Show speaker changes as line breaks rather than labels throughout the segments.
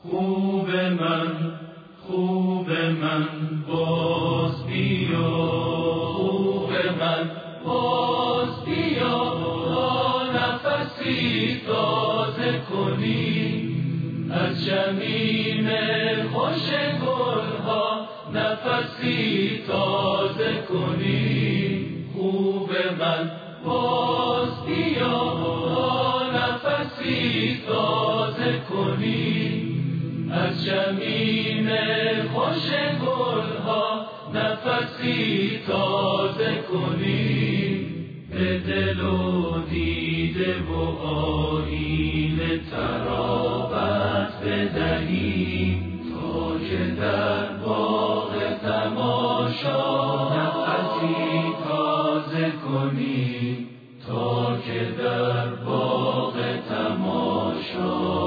خوب من باز بیا، خوب من باز بیا، تا نفسی تازه کنی از جمیم خوش گلها، نفسی تازه کنی. خوب من باز بیا، تا نفسی تازه کنی از جمیم خوش گلها، نفسی تازه کنی. به دل و دیده و آیینه ترابت بدهیم، تا که در باغ تماشا نفسی تازه کنی، تا که در باغ تماشا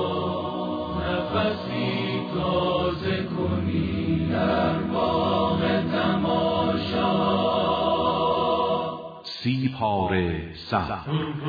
نفسی تازه کنی، در باغ تماشا.
30 پاره صبر.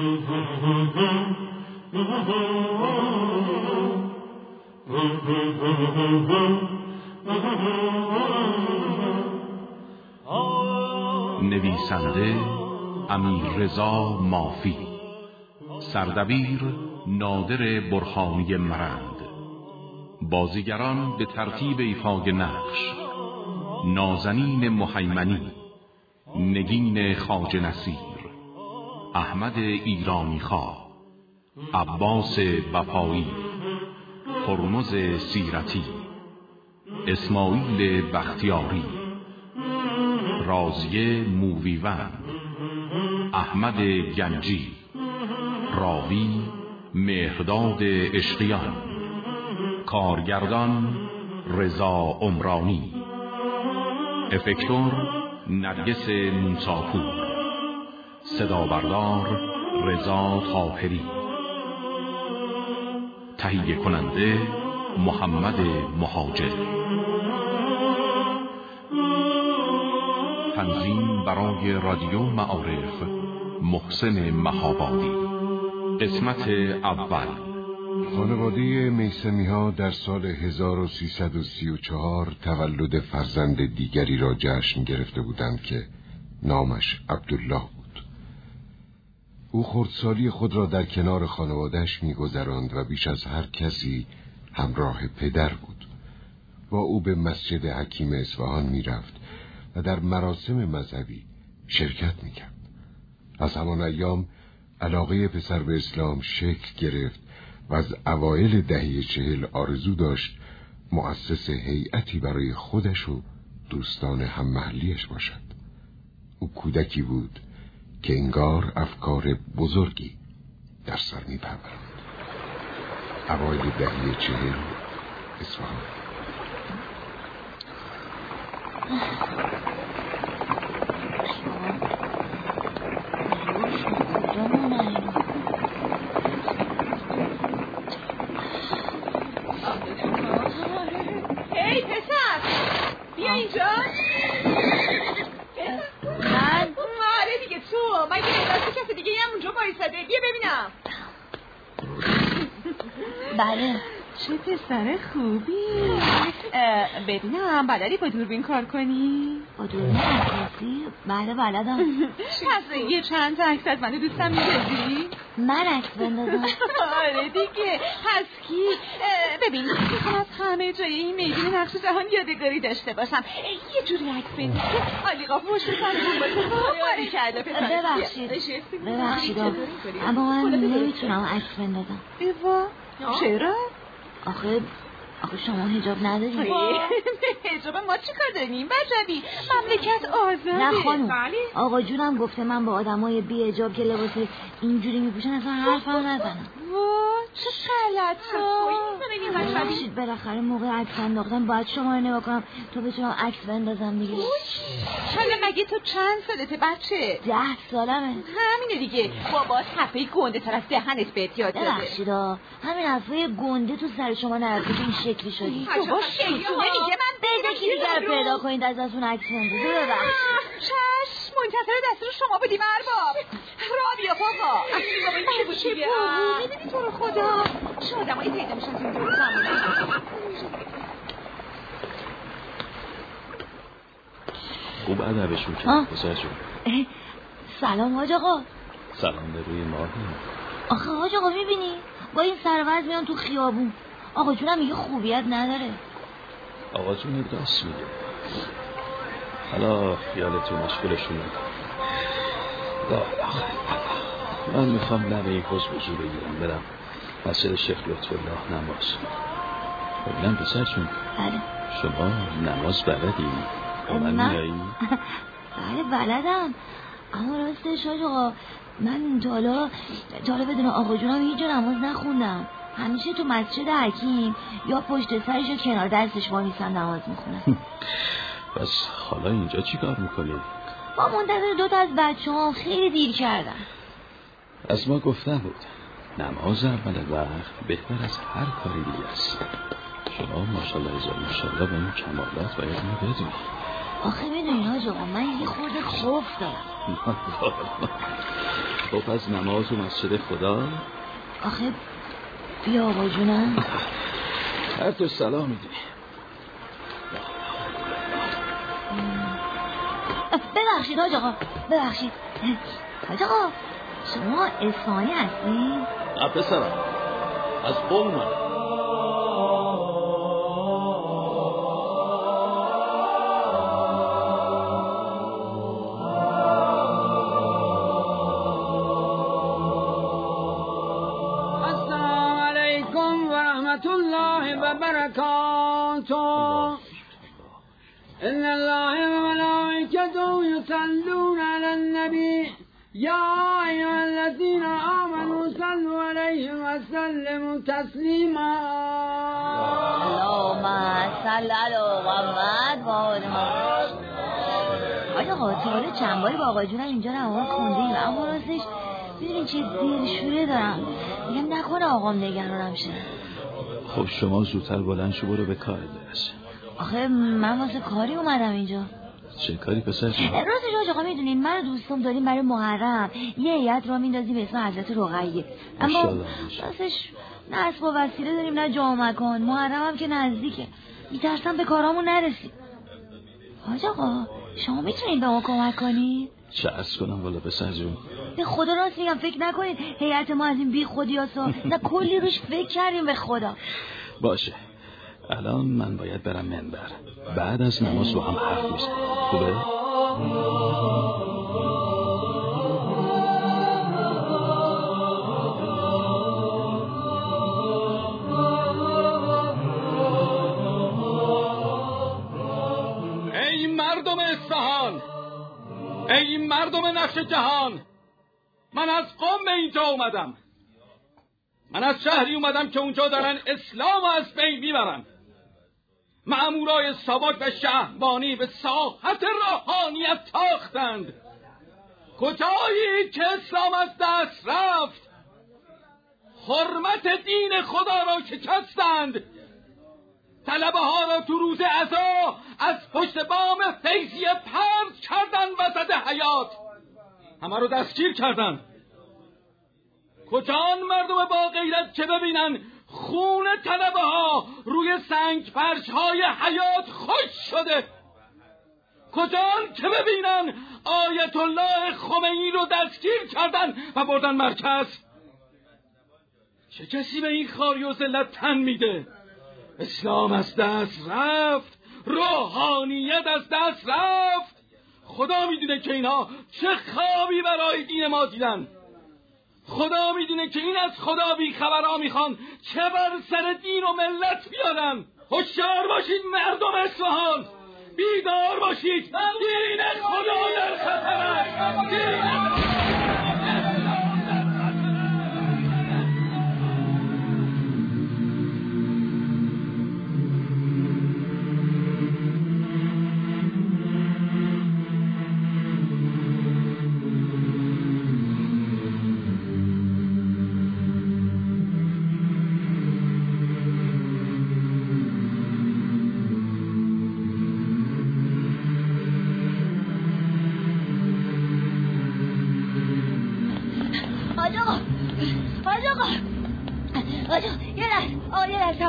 نویسنده امیررضا مافی، سردبیر نادر برهانی مرند، بازیگران به ترتیب ایفای نقش: نازنین محیمنی، نگین خواجه نصیر، احمد ایرانی خواه، عباس وفایی، هرمز سیرتی، اسماعیل بختیاری، رازیه موویوند، احمد گنجی، راوی مهرداد عشقیان، کارگردان رضا عمرانی، افکتور نرگس موساپور، صدابردار رضا طاهری، تهیه کننده محمد مهاجر. تنظیم برای رادیو معارف محسن مهابادی. قسمت اول.
خانواده میثمی ها در سال 1334 تولد فرزند دیگری را جشن گرفته بودند که نامش عبدالله بود. او خردسالی خود را در کنار خانواده‌اش می‌گذراند و بیش از هر کسی همراه پدر بود. با او به مسجد حکیم اصفهان می‌رفت و در مراسم مذهبی شرکت می‌کرد. از همان ایام علاقه پسر به اسلام شکل گرفت و از اوایل دهه 40 آرزو داشت مؤسس هیئتی برای خودش و دوستان هم محلیش باشد. او کودکی بود که انگار افکار بزرگی در سر می‌پروراند. اوایل دهه 40 اصفهان.
هی پسر بیا اینجا.
من؟
آره دیگه تو. مگه دست کسی دیگه هم اونجا بایستده؟ بیا ببینم.
بله.
چه پسر خوبی. ببینم بلدی با دوربین کار کنی؟
با دوربین عکاسی؟ بله بلدم.
پس یه چند تا عکس از من دوستم می‌گذی؟
من عکس بندازم؟
آره دیگه. پس کی؟ ببین از همه جای این میدون نقش جهان یادگاری داشته باشم. یه جوری عکس بندازی علیقا پشت سرمون باشه. آره کرده پسر.
ببخشید اما من نمیتونم عکس بندازم.
ایوا چرا؟
آخه شما حجاب نداریم.
حجاب ما چی کار داریم؟ بجبی مملکت آزاده.
نه خانم، آقا جونم گفته من با آدمای بی حجاب که لباس اینجوری میپوشن اصلا حرفم نزنم.
چه غلطا.
ببخشید بالاخره موقع عکس انداختن باید شما رو نگاه کنم تا بتونم عکس بندازم دیگه.
حالا مگه تو چند سالته بچه؟
10 سالمه.
همینه دیگه. بابا حرفای گنده تر از دهنت بهت یاد داده.
ببخشید همین حرفای گنده تو سر شما نرفته که این شکلی شدی.
بابا شیطونه میگه من
بده کی دیگر پیدا کنید از اون عکس بندازه. ببخشید.
چشم منتظر دستور شما بودیم ارباب. بیا بابا. بابا این چه بوشیه؟ ببینی تو رو خدا شادمایی پیدا میشن تو این دور زمونه.
خوب ادبشون کرد پسر جون.
سلام حاج آقا.
سلام به روی ماهی.
آخه حاج آقا میبینی با این سرورز میان تو خیابون. آقا جونم میگه خوبیت نداره.
آقا جون راست میگه. حالا خیالتون مشغولشون نکن. من میخوام لبه یک حوض وضو بگیرم برم مسجد شیخ لطف الله نماز. ببینم پسر جون.
بله.
شما نماز بلدی؟ با من میایی؟
بله بلدم. اما راستش حاج آقا من تا حالا بدون آقا جونم هیچ جا نماز نخوندم. همیشه تو مسجد حکیم یا پشت سرش یا کنار دستش وامیستم نماز میخونم.
پس حالا اینجا چی کار میکنی؟
ما منتظر 2 تا از بچه‌ها خیلی دیر کردن.
از ما گفتن بود نماز اول وقت بهتر از هر کاری دیگه است. شما ماشاءالله هزار ماشاءالله با این کمالات باید اینو بدونی.
آخه میدونی حاج آقا من یه خورده خوف دارم.
خوف از نماز و مسجد خدا؟
آخه بیا آقا جونم.
هر تو سلام میدونی.
ببخشید حاج آقا ببخشید. حاج آقا شما اصفهانی هستی؟
نه پسرم از قم من.
السلام علیکم و رحمت الله و برکاته. ان الله و ملائکته یصلون علی النبی یا ایها الذین آمنوا صلوا علیه و سلموا تسلیما.
اللهم صل علی محمد و آل محمد. آقا تا حالا چند باری با آقا جونم اینجا نماز خوندیم اما راستش میدونین چه دلشوره دارم. میگم نکنه آقام نگرانم شه.
خب شما زودتر بلند شو برو به کار برس.
آخه من واسه کاری اومدم اینجا.
چه کاری پسر جون؟
راستش آقا میدونین من دوستم داریم برای محرم یه هیئت را میندازیم به اسم حضرت رقیه. اما راستش نه اسب و وسیله داریم نه جا و مکان. محرم هم که نزدیکه. میترسم به کارامون نرسیم. حاج آقا شما میتونین به ما کمک کنید؟
چه عرض کنم والا پسر جون؟
به خدا راست میگم فکر نکنید هیئت ما از این بی خودی هستم. نه کلی روش فکر کردیم به خدا.
باشه الان من باید برم منبر. بعد از نماز با هم حرف میزنیم. خوبه؟
ای مردم اصفهان، ای مردم نقش جهان، من از قم به اینجا اومدم. من از شهری اومدم که اونجا دارن اسلام از بین میبرن. مأمورای ساواک و شهربانی به ساحت روحانیت تاختند. کجایی که اسلام از دست رفت، حرمت دین خدا را شکستند. طلبه ها را تو روز عزا از پشت بام فیضیه پرت کردن وسط حیات. همه رو دستگیر کردن. کجان مردم با غیرت که ببینن خون طلبه ها روی سنگ فرش های حیات خوش شده؟ کجان که ببینن آیت الله خمینی رو دستگیر کردن و بردن مرکز؟ چه کسی به این خاری و ذلت تن میده؟ اسلام از دست رفت، روحانیت از دست رفت. خدا میدونه که اینا چه خوابی برای دین ما دیدن. خدا میدونه که این از خدا بیخبرها میخوان چه بر سر دین و ملت بیارن. هوشیار باشید مردم اصفهان، بیدار باشید، دین خدا در خطر است.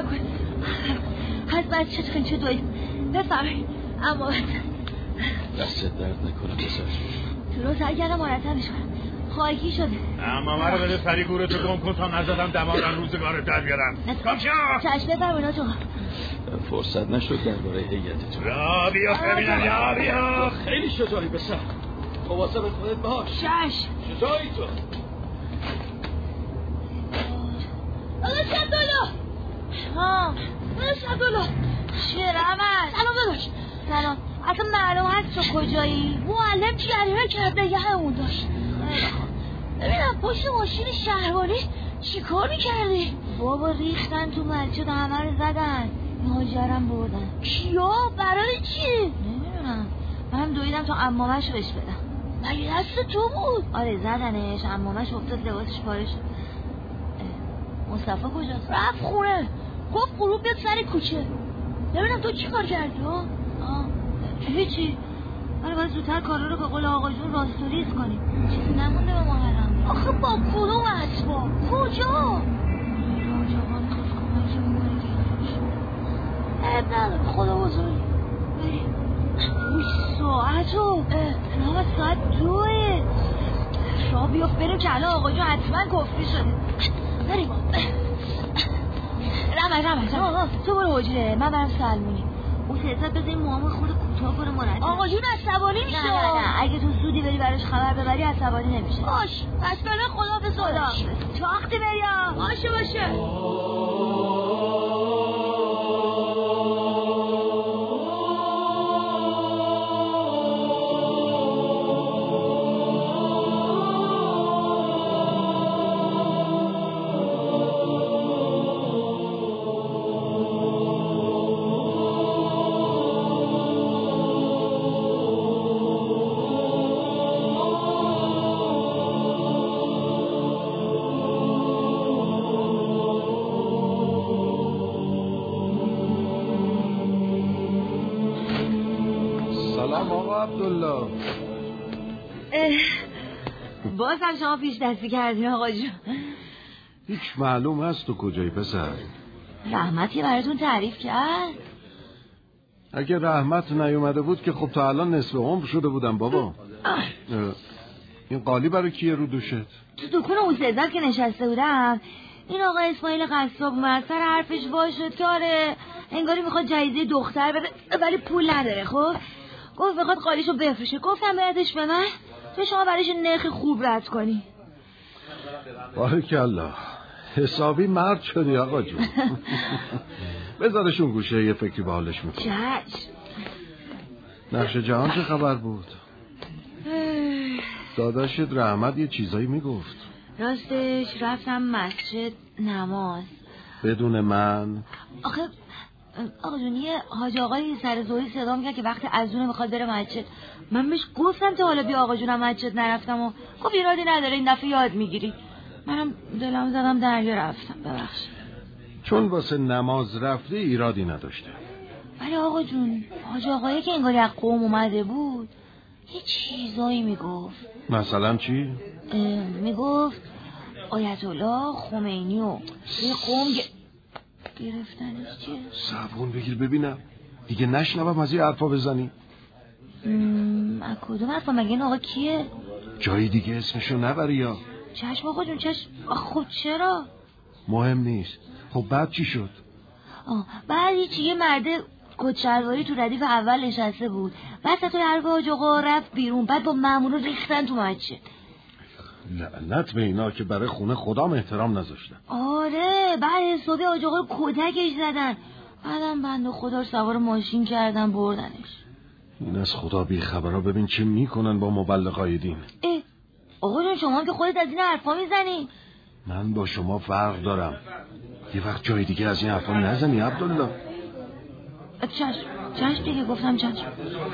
کم کن. از بچه کن چه دوید بفرمایید. اما
دستت درد نکنه پسر.
تو رو سعی کردم مرتبش کنم، خاکی شده.
اما من رو بده سری گورتو گم کن تا نزدم دماغم روزگارت در بیارم. کام شو.
چشم بفرمایید تو.
فرصت نشد درباره هیئتتون.
را بیا ببینم. یا بیا.
خیلی شجاعی پسر. مواظب خودت باش. شجاعی تو.
آقا شبدالله. آقا شبدالله. رحمت. سلام داداش. سلام. اصلا معلوم هست تو کجایی؟ معلم جریمه کرده یه همون داشت. ببینم پشت ماشین شهربانی چی کار میکردی؟ بابا ریختن تو مسجد، همه رو زدن، مهاجرم بردن. کیا؟ برای چی؟ نمیدونم، من دویدم تا عمامش رو بهش بدم. مگه دست تو بود؟ آره زدنش، عمامش افتاد لباسش پاره شد. مصطفی کجاست؟ رفت خونه، گفت غروب بیاد سر کوچه. ببینم تو چی کار کردی؟ هیچی، ولی باید زودتر کارا رو به قول آقا جون راستوریز کنیم. چیزی نمونده به محرم. آخه با کدوم اسباب؟ کجا؟ راج آقا میخواست کمکمون کنه که اینجوری شد. عیب نداره، خدا بزرگ. بریم. ساعتو نام ساعت 2. را بیافت بریم که الان آقا جون حتما کفری شده. بریم. رمز تو برو حجره، من برم سلمونی. او سیاست بذاریم موامو خورده کوتاه کنه مرتب. آقا جون عصبانی میشه. نه اگه تو سودی بری براش خبر ببری عصبانی نمیشه. باش پس برای خدا به خدا تو وقتی بریم. باشه
عبدالله.
باز هم شما پیش دستی کردین آقا جون.
هیچ معلوم هست تو کجایی پسر؟
رحمتی براتون تعریف کرد؟
اگه رحمت نیومده بود که خب تا الان نصف عمر شده بودم بابا. این قالی برای کیه رو دوشت؟
تو دکون اون سزد که نشسته بودم این آقا اسماعیل قصاب اومد سر حرفش وا شد که آره انگاری میخواد جایزه دختر بده ولی پول نداره. خب گفت بخواد قالیشو بفروشه. گفتم بردش به من تو شما برایش نرخ خوب رد کنی.
بارکالله حسابی مرد شدی آقا جون. بذارشون گوشه یه فکری به حالش میکنه.
چشم.
نقش جهان چه خبر بود؟ داداشت رحمت یه چیزایی میگفت.
راستش رفتم مسجد نماز
بدون من.
آقا جون یه حاج آقایی سر زوری صدا میگه که وقتی اذونه میخواد بره مسجد. من بهش گفتم تا حالا بیا آقا جونم مسجد نرفتم و گفت ایرادی نداره این دفعه یاد میگیری. منم دلم زدم دریا رفتم. ببخشید.
چون واسه نماز رفتی ایرادی نداشته.
ولی آقا جون حاج آقایی که انگاری از قوم اومده بود یه چیزایی میگفت.
مثلا چی؟
میگفت آیت الله خمینی و یه قوم گرفتنش چیه؟
صابون بگیر ببینم دیگه نشنوم از این حرفا بزنی.
از کدوم حرفا؟ مگه این آقا کیه؟
جایی دیگه اسمشو نبری یا؟
چشم آقا جون چشم. خب چرا؟
مهم نیست. خب بعد چی شد؟
بعد هیچی یه مرده کچلواری تو ردیف اول نشسته بود وسط حرف حاج آقا رفت بیرون بعد با مامورو ریختن تو مسجد.
لعنت به اینا که برای خونه خدام احترام نذاشتن.
آره بعد حسابی حاج آقا کتکش زدن بعدم بنده خدا رو سوار ماشین کردن بردنش.
این از خدا بی خبرها ببین چه میکنن با مبلغای دین.
آقا جون شما که خودت از این حرفا میزنی.
من با شما فرق دارم. یه وقت جای دیگه از این حرفا نزنی عبدالله.
چشم دیگه گفتم چشم.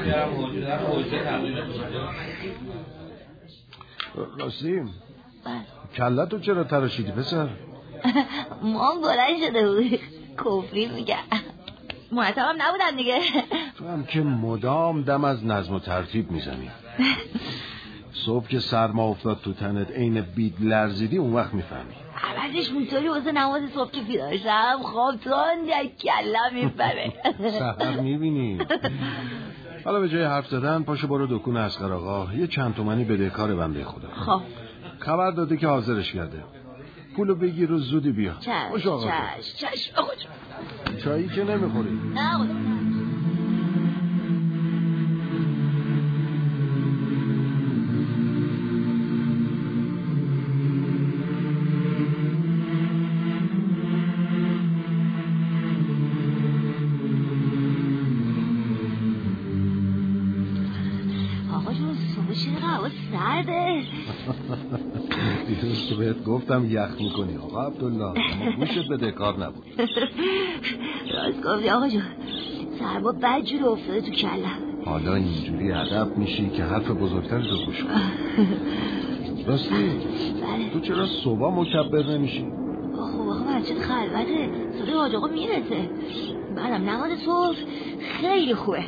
راستیم کلتو چرا تراشیدی پسر؟
ما بلند شده بود کفری میگه مرتبم نبودن دیگه.
تو هم که مدام دم از نظم و ترتیب میزنی. صبح که سرما افتاد تو تنت عین بید لرزیدی اون وقت میفهمی.
بعدش موتوری واسه نماز صبح که بیدار شم خواب تان در کلم میبره.
سحر میبینی. حالا به جای حرف زدن پاشو برو دکون اصغر آقا، یه چند تومنی بدهکار بنده خدا.
خب
خبر داده که حاضرش کرده. پولو بگیر و زودی بیا.
چشم آقا
چایی که نمیخوری؟
نه آقا.
دیروز که بهت گفتم یخ میکنی آقا عبدالله، اما گوشت بده کار نبود.
راست گفتی آقا جون، سرما بدجوری افتاده تو کلم.
حالا اینجوری ادب میشی که حرف بزرگتر تو گوش کن. راستی
بله.
تو چرا صبح مکبر نمیشی؟
خب آقا مسجد خلوته، صدای حاج آقا میرسه. بعدم نماز صبح خیلی خوبه.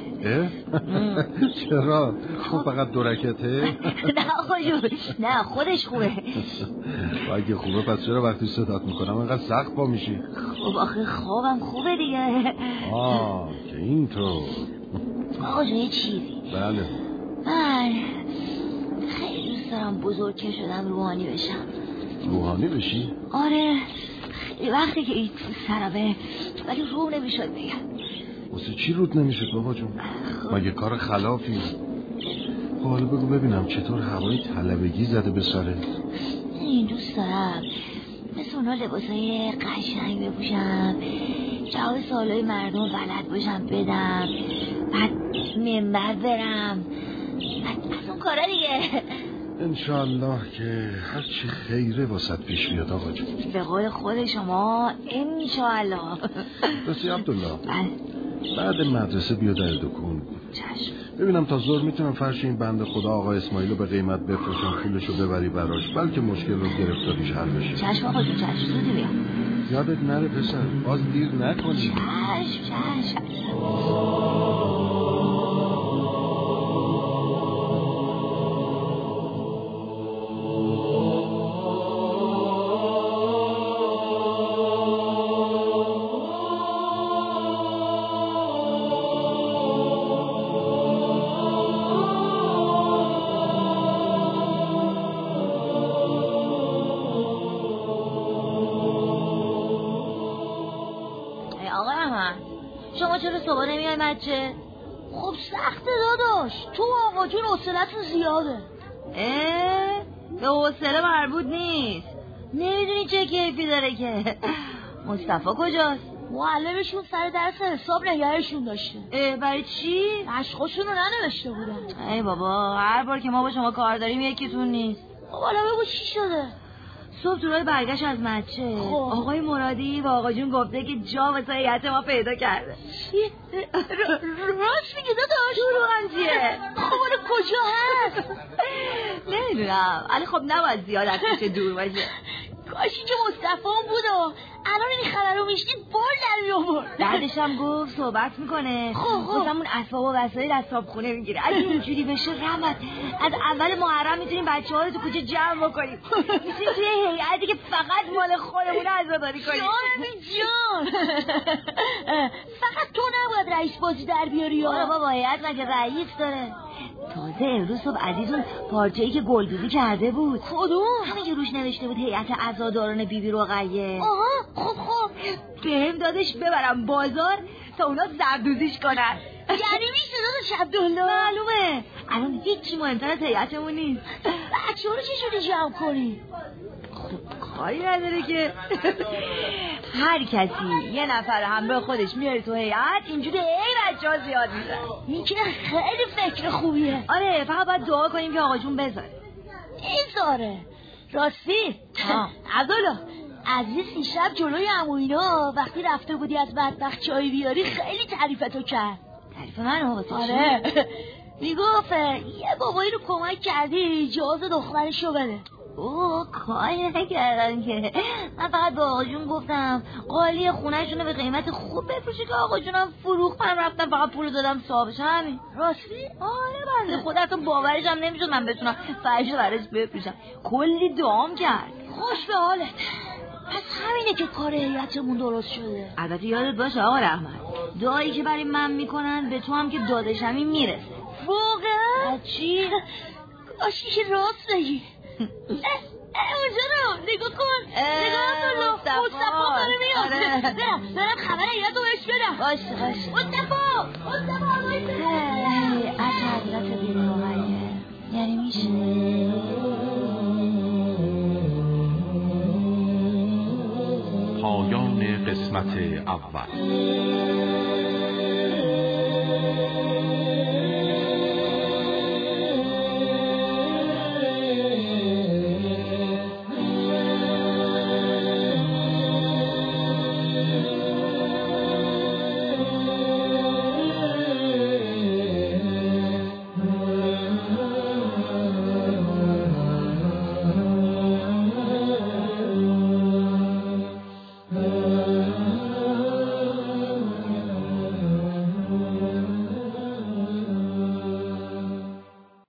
چرا؟ خب فقط 2 رکعته؟
نه آقا جون، نه خودش خوبه.
اگه خوبه پس چرا وقتی صدات میکنم اینقدر سخت پا میشی؟
خب آخه خوابم خوبه دیگه.
که اینطور.
آقا جون یه چیزی.
بله.
من خیلی دوست دارم بزرگ شدم روحانی بشم.
روحانی بشی؟
آره خیلی وقتی که این تو سرمه ولی رو نمیشد بگم.
واسه چی رود نمیشد بابا جون؟ مگه کار خلافی؟ حالا بگو ببینم چطور هوای طلبگی زده به سرت؟
این دوست دارم مثل اونا لباسای قشنگ بپوشم، جواب سوالای مردم بلد باشم بدم، بعد منبر برم، از اون کارا دیگه.
انشالله که هرچی خیره واسط پیش بیاد آقا جون.
به قول خود شما انشالله.
راستی عبدالله، بعد مدرسه بیا در دکون.
چشم.
ببینم تا ظهر میتونم فرش این بنده خدا آقا اسماعیلو به قیمت بفروشم، پولشو ببری براش، بلکه مشکل رو گرفتاریش حل بشه.
چشم آقا جون، چشم. زودی بیا.
یادت نره پسر، باز دیر نکنی.
چشم. شما چرا صبح نمیای مچه؟
خب سخته داداش، تو آقا جون حوصله‌تون زیاده.
به حوصله مربوط نیست. نمیدونی چه کیفی داره که. مصطفی کجاست؟
معلمشون سر درس حساب نگهشون داشته.
برای چی؟
مشقشون رو ننوشته بودن.
ای بابا، هر بار که ما با شما کار داریم یکیتون نیست.
حالا بگو چی شده؟
صبح تو راه برگشت از مچه آقای مرادی و آقا جون گفته که جا واسه هیئت ما پیدا کرده.
چی؟ راست میگه داداش؟
دروغم چیه؟
خب کجا هست؟
نمیدونم، ولی خب نباید زیاد از پیش دور باشه.
کاشی که مصطفی بود و الان این خبر رو میشنید بول در می‌آورد.
بعدش هم گفت صحبت میکنه. واسمون اسباب و وسایل از صابخونه میگیره. اگه اینجوری بشه رحمت، از اول محرم میتونیم بچه‌ها رو تو کوچه جمع بکنیم. میتونیم توی هیئتی که فقط مال خودمون عزاداری کنیم.
جان فقط تو نباید رئیس بازی در بیاری.
آره بابا، هیئت مگه رئیس داره؟ تازه امروز صبح عزیزون پارچه‌ای که گلدوزی کرده بود.
کدوم؟
همین که روش نوشته بود هیئت عزاداران بیبی رقیه.
آها خب
بهم دادش ببرم بازار تا اونا زردوزیش کنن.
یعنی میشه داداش عبدالله؟
معلومه الان هیچی مهمتر از هیئتمون نیست.
بچه‌ها رو چجوری جمع کنی؟
خب کاری نداره که هر کسی یه نفر همراه خودش میاره تو هیئت، اینجوری بچه‌ها زیاد میشن.
این که خیلی فکر خوبیه.
آره فقط باید دعا کنیم که آقا جون بذاره.
راستی عبدالله، عزیز دیشب جلوی عموینا وقتی رفته بودی از مطبخ چای بیاری خیلی تعریفتو کرد.
تعریف منو؟
آره میگفت یه بابایی رو کمک کردی جواز دخترشو بده.
کاری نکردن که، من فقط به آقا جون گفتم قالی خونه‌شون رو به قیمت خوب بفروشه که آقا جونم فروخت، من رفتم فقط پول دادم صاحبش. همین.
راستی؟
آره بنده خدا اصلا باورش هم نمیشد من بتونم فرش براش بفروشم. کلی دام کرد.
خوش به حالت. پس همینه که کار هیئتمون درست شده.
البته یادت باشه آقا رحمت، دعایی که برای من میکنن به تو هم که دادشمی میرسه.
واقعا؟ چی؟ کاشی که راست بگی. اونجا رو نگاه کن. نگاه کن مصطفی داره میاد. برم خبر هیئت رو بهش بدم.
باشه
مصطفی
از حضرت بیرونیه یعنی میشه.
پایان قسمت اول.